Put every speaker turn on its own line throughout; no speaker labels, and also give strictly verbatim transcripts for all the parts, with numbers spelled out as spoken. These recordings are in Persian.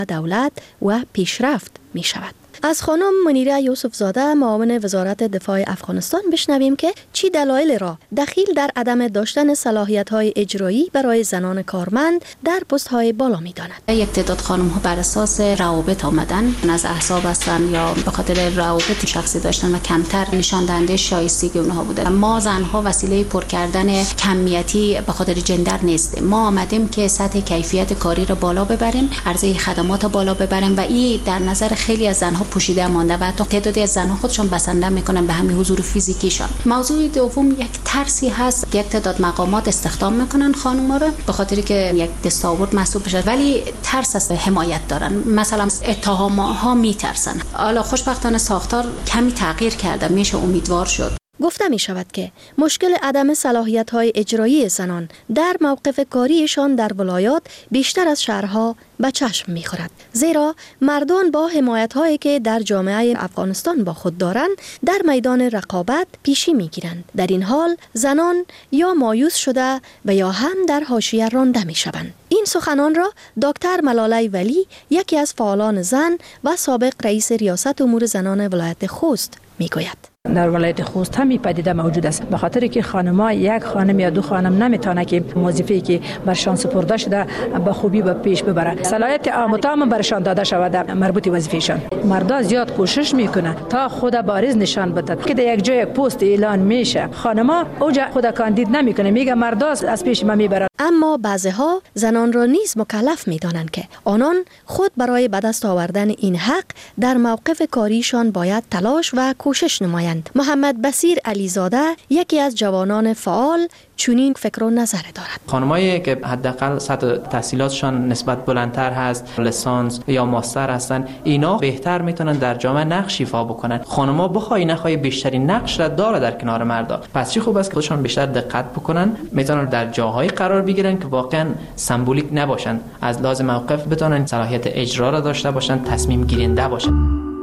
دولت و پیشرفت می شود. از خانم منیره یوسف زاده معاون وزارت دفاع افغانستان بشنویم که چی دلایل را دخیل در عدم داشتن صلاحیت‌های اجرایی برای زنان کارمند در پست‌های بالا می‌داند.
یک تعداد خانم‌ها بر اساس روابط آمدن، از احزاب هستن یا به خاطر روابط شخصی داشتن و کمتر نشان دهنده شایستگی اونها بوده. ما زن‌ها وسیله پر کردن کمیتی به خاطر جندر نیستیم. ما آمدیم که سطح کیفیت کاری را بالا ببریم، عرضه خدمات را بالا ببریم و این در نظر خیلی از زن‌ها پوشیده مانده و حتی تعدادی از زن‌ها خودشون بسنده میکنن به همین حضور فیزیکیشان. موضوع دوم یک ترسی هست، یک تعداد مقامات استخدام میکنن خانم‌ها رو به خاطری که یک دستاورد محسوب بشه، ولی ترس از حمایت دارن، مثلا اتهام‌ها میترسن. حالا خوشبختانه ساختار کمی تغییر کرده، میشه امیدوار شد.
گفته می شود که مشکل عدم صلاحیت‌های اجرایی زنان در موقف کاریشان در ولایات بیشتر از شهرها به چشم می خورد. زیرا مردان با حمایت‌هایی که در جامعه افغانستان با خود دارند در میدان رقابت پیشی می گیرند. در این حال زنان یا مایوس شده و یا هم در حاشیه رانده می شوند. این سخنان را دکتر ملاله ولی، یکی از فعالان زن و سابق رئیس ریاست امور زنان ولایت خوست می گوید.
در ولایت خوست هم پدیده موجود است، به خاطر که خانم‌ها یک خانم یا دو خانم نمیتونه که وظیفه‌ای که برشان سپرده شده به خوبی به پیش ببره. صلاحیت عام و تام برشان داده شود مربوط وظیفه‌شان. مردا زیاد کوشش میکنه تا خود بارز نشان بدهد که در یک جای پست اعلان میشه، خانم‌ها اوجا خود کاندید نمیکنه، میگه مردا از پیش ما میبرن.
اما بعضی‌ها زنان را نیز مکلف می‌دانند که آنان خود برای به دست آوردن این حق در موقف کاریشان باید تلاش و کوشش نمایند. محمد بصیر علیزاده، یکی از جوانان فعال، چنین فکر و نظر دارد.
خانمایی که حداقل سطح تحصیلاتشان نسبت بلندتر هست، لیسانس یا ماستر هستن، اینا بهتر میتونن در جامعه نقش ایفا بکنن. خانم‌ها بخوای نخوای بیشترین نقش را داره در کنار مردا. پس چی خوب است که خودشون بیشتر دقت بکنن، میتونن در جاهای قرار بگیرن که واقعا سمبولیک نباشن، از لازم موقف بتونن صلاحیت اجرا را داشته باشن، تصمیم گیرنده باشن.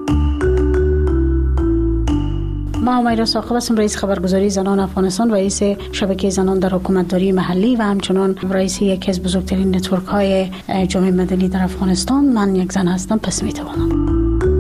ما همیرا ساقب هستم، رئیس خبرگزاری زنان افغانستان، رئیس شبکه زنان در حکومتداری محلی و همچنان رئیس یکی از بزرگترین نتورک های جامعه مدنی در افغانستان. من یک زن هستم، پس میتوانم.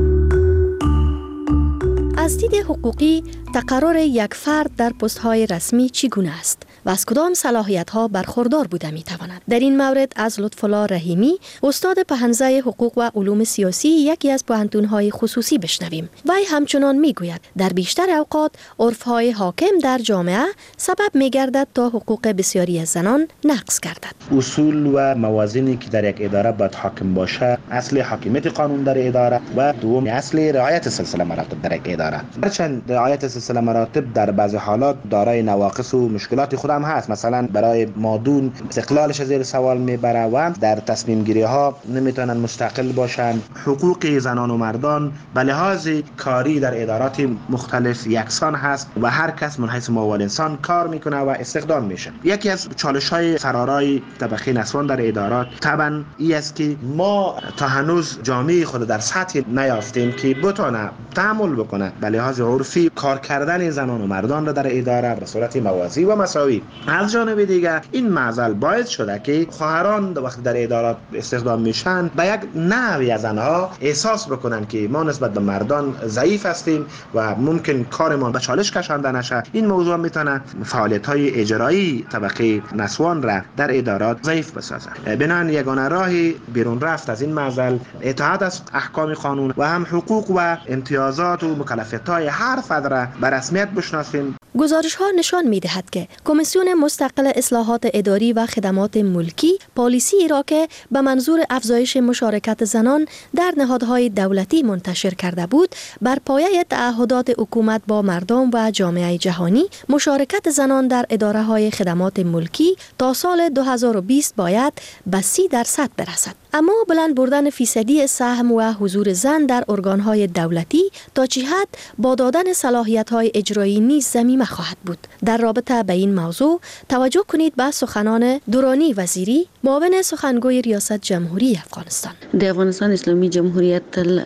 از دید حقوقی تقرر یک فرد در پست های رسمی چگونه است و از کدام صلاحیت ها برخوردار بوده می تواند؟ در این مورد از لطف‌الله رحیمی، استاد پهنزه حقوق و علوم سیاسی یکی از پوهنتون های خصوصی بشنویم. وی همچنان می گوید در بیشتر اوقات عرف های حاکم در جامعه سبب می گردد تا حقوق بسیاری از زنان نقض گردد.
اصول و موازینی که در یک اداره باید حاکم باشه، اصل حاکمیت قانون در اداره و دوم اصل رعایت سلسله مراتب در یک اداره. هرچند رعایت سلسله مراتب در بعضی حالات دارای نواقص و مشکلات خود هم هست، مثلا برای مادون استقلالش زیر سوال میبره و در تصمیم گیری ها نمیتونن مستقل باشن. حقوق زنان و مردان به لحاظ کاری در ادارات مختلف یکسان هست و هر کس من حیث معاون انسان کار میکنه و استخدام میشه. یکی از چالش های فرارای طبقه نسوان در ادارات طبعا این است که ما تا هنوز جامعه خود در سطحی نیافتیم که بتونه تعامل بکنه به لحاظ عرفی کار کردن زنان و مردان را در اداره به صورت موازی و مساوی. از جانب دیگر این معضل باعث شده که خواهران وقتی در ادارات استخدام میشن به یک نحوی از آنها احساس بکنن که ما نسبت به مردان ضعیف هستیم و ممکن کارمان به چالش کشانده نشه. این موضوع میتونه فعالیت‌های اجرایی طبقه نسوان را در ادارات ضعیف بسازه. بنابراین یگانه راهی بیرون رفت از این معضل اطاعت از احکام قانون و هم حقوق و امتیازات و مکلفیت‌های هر فرد را به رسمیت بشناسیم.
گزارش ها نشان می دهد که کمیسیون مستقل اصلاحات اداری و خدمات ملکی پالیسی را که به منظور افزایش مشارکت زنان در نهادهای دولتی منتشر کرده بود، بر پایه تعهدات حکومت با مردم و جامعه جهانی مشارکت زنان در اداره های خدمات ملکی تا سال دو هزار و بیست باید به سی درصد برسد. اما بلند بردن فیصدی سهم و حضور زن در ارگانهای دولتی تا چه حد با دادن صلاحیت‌های اجرایی نیز ضمیمه خواهد بود. در رابطه به این موضوع توجه کنید به سخنان دورانی وزیری، معاون سخنگوی ریاست جمهوری افغانستان.
افغانستان اسلامی جمهوریت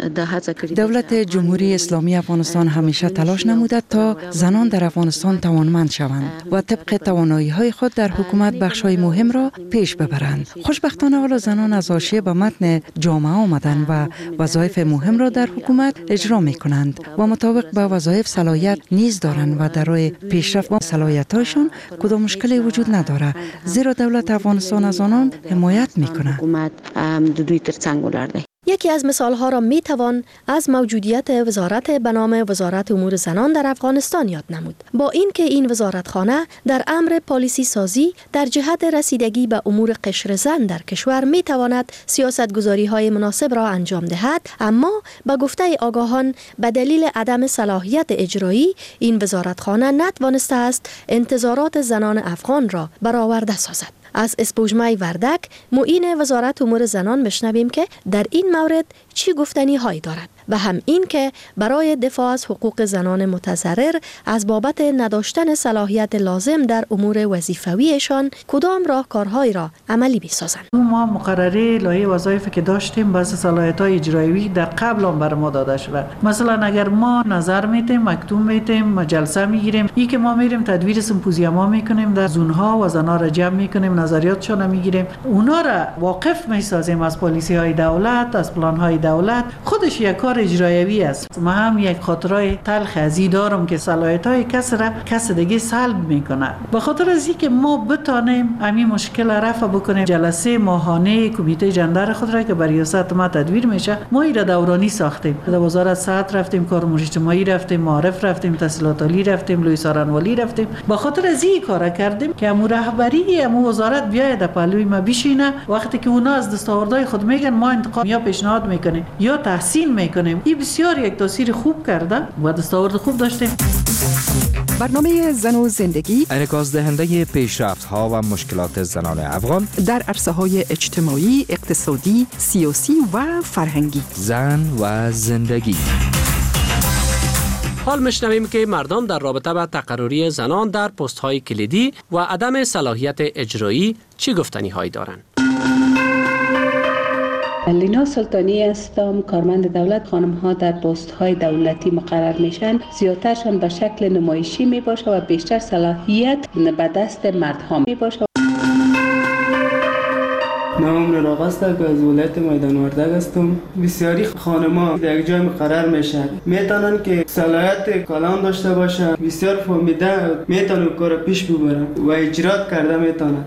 دولت جمهوری اسلامی افغانستان همیشه تلاش نموده تا زنان در افغانستان توانمند شوند و طبق توانایی‌های خود در حکومت بخش‌های مهم را پیش ببرند. خوشبختانه حالا زنان از حاشیه حاشیه به متن جامعه آمدند و وظایف مهم را در حکومت اجرا می کنند و مطابق به وظایف صلاحیت نیز دارند و در راه پیشرفت و صلاحیت‌هایشان کدام مشکلی وجود نداره، زیرا دولت افغانستان از آنان حمایت می کند.
یکی از مثالها را می توان از موجودیت وزارت به نام وزارت امور زنان در افغانستان یاد نمود. با اینکه این وزارتخانه در امر پالیسی سازی در جهت رسیدگی به امور قشر زن در کشور می تواند سیاستگذاری های مناسب را انجام دهد، اما به گفته آگاهان به دلیل عدم صلاحیت اجرایی این وزارتخانه نتوانسته است انتظارات زنان افغان را برآورده سازد. از اسپوجمای وردک معین وزارت امور زنان بشنویم که در این مورد چی گفتنی هایی دارد و هم این که برای دفاع از حقوق زنان متضرر از بابت نداشتن صلاحیت لازم در امور وظیفویشان کدام راهکارهایی را عملی بسازند.
ما مقرره لایحه وظایفی که داشتیم بس صلاحیت‌های اجرایی در قبل هم بر ما داده شده. مثلا اگر ما نظر میتیم، مکتوب میتیم، جلسه میگیریم، این که ما میریم تدویر سمپوزیوم میکنیم، در زونها و زنا را جمع میکنیم، نظریاتشون میگیریم، اونا را واقف میسازیم از پالیسی های دولت، از پلان های دولت. خودش یک کار اجرایی است. ما هم یک خاطرای تلخ از این دارم که صلاحیت های کس را کس دیگه سلب میکنه. به خاطر از اینکه ما بتانیم همین مشکل را رفع بکنیم، جلسه ماهانه کمیته جندر خود را که بر ریاست ما تدویر میشه، ما این را دورانی ساختیم. در وزارت صحت رفتیم، کار امور اجتماعی رفتیم، معارف رفتیم، تحصیلات عالی رفتیم، لوی سارنوالی رفتیم. به خاطر از این کارا کردیم که امور رهبری امور وزارت بیاید در پهلوی ما بشینه. وقتی که اونا از دستاوردهای خود میگن ما انتقاد یا پیشنهاد میکنیم یا تحسین میکنیم، این بسیار یک تاثیر خوب کرده و دستاورد خوب داشتیم.
برنامه زن و زندگی
انعکاس دهنده پیشرفت ها و مشکلات زنان افغان
در عرصه های اجتماعی، اقتصادی، سیاسی و فرهنگی.
زن و زندگی.
حال میشنویم که مردان در رابطه با تقرری زنان در پست های کلیدی و عدم صلاحیت اجرایی چی گفتنی هایی دارند.
لینا سلطانی هستم، کارمند دولت. خانم ها در پست های دولتی مقرر میشن، زیادترشان به شکل نمایشی می باشه و بیشتر صلاحیت به دست مرد ها می باشه.
نام نراق است که از ولایت میدان وردک هستم. بسیاری خانم‌ها در یک جای مقرر میشن، میتونن که صلاحیت کلام داشته باشن، بسیار فهمیده میتونن کار پیش ببرن و اجرا کرده میتونن.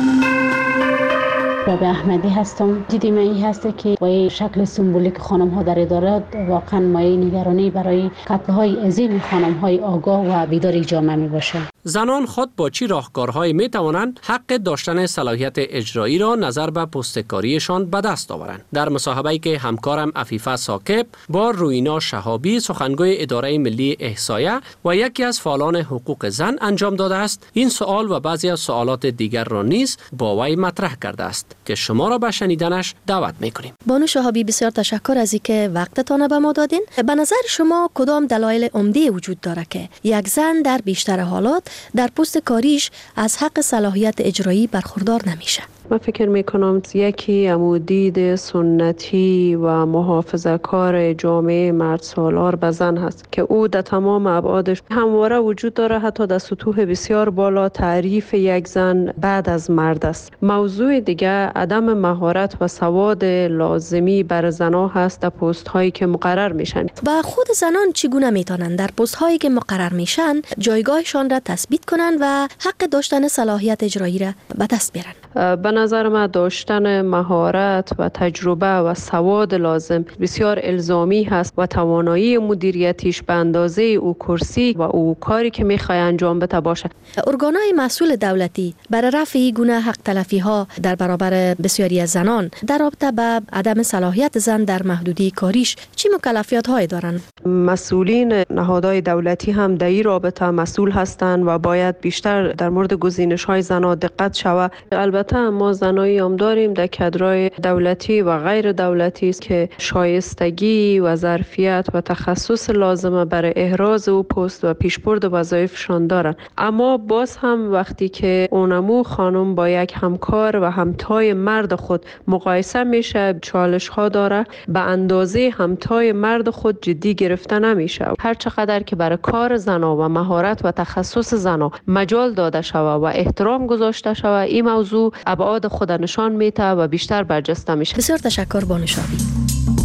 رابعه احمدی هستم. دیدیم این هست که با شکل سمبولیک خانم ها در اداره واقعا مایه نگرانی برای قتل های عظیم خانم های آگاه و بیدار جامعه می باشه.
زنان خود با چی راهکارهایی می توانند حق داشتن صلاحیت اجرایی را نظر به پستکاریشان به دست آورند؟ در مصاحبه‌ای که همکارم عفیفه ثاقب با روینا شهابی، سخنگوی اداره ملی احصایه و یکی از فعالان حقوق زن انجام داده است، این سوال و بعضی از سوالات دیگر را نیز با وی مطرح کرده است که شما را به شنیدنش دعوت می‌کنیم.
بانو شهابی، بسیار تشکر از اینکه وقتتان به ما دادین. به نظر شما کدام دلایل عمده وجود داره که یک زن در بیشتر حالات در پست کاریش از حق صلاحیت اجرایی برخوردار نمیشه؟
من فکر میکنم یکی عمودید سنتی و محافظه کار جامعه مرد سالار به زن هست که او در تمام ابعادش همواره وجود داره. حتی در سطوح بسیار بالا تعریف یک زن بعد از مرد است. موضوع دیگه عدم مهارت و سواد لازمی بر زنها هست در پست هایی که مقرر میشن.
و خود زنان چگونه میتونن در پست هایی که مقرر میشن جایگاهشان را تثبیت کنن و حق داشتن صلاحیت اجرایی را به دست بیارن؟
به نظر من داشتن مهارت و تجربه و سواد لازم بسیار الزامی هست و توانایی مدیریتیش به اندازه او کرسی و او کاری که میخواد انجام بده باشه.
ارگانهای مسئول دولتی برای رفع گونه حق تلفی ها در برابر بسیاری از زنان در رابطه با عدم صلاحیت زن در محدودی کاریش چی مکلفیات هایی دارن؟
مسئولین نهادهای دولتی هم در این رابطه مسئول هستند و باید بیشتر در مورد گزینش های زنان دقت شود. البته ما زنایی هم داریم در کادرهای دولتی و غیر دولتی است که شایستگی و ظرفیت و تخصص لازمه برای احراز او پست و پیشبرد وظایفشان دارن. اما باز هم وقتی که اونمو خانم با یک همکار و همتای مرد خود مقایسه میشه، چالش ها داره، به اندازه همتای مرد خود جدی گرفته نمیشه. هر چقدر که برای کار زنا و مهارت و تخصص زنا مجال داده شود و احترام گذاشته شود، این موضوع ابعاد ابعاد خود نشان میده و بیشتر برجسته میشه.
بسیار تشکر بانو شابی.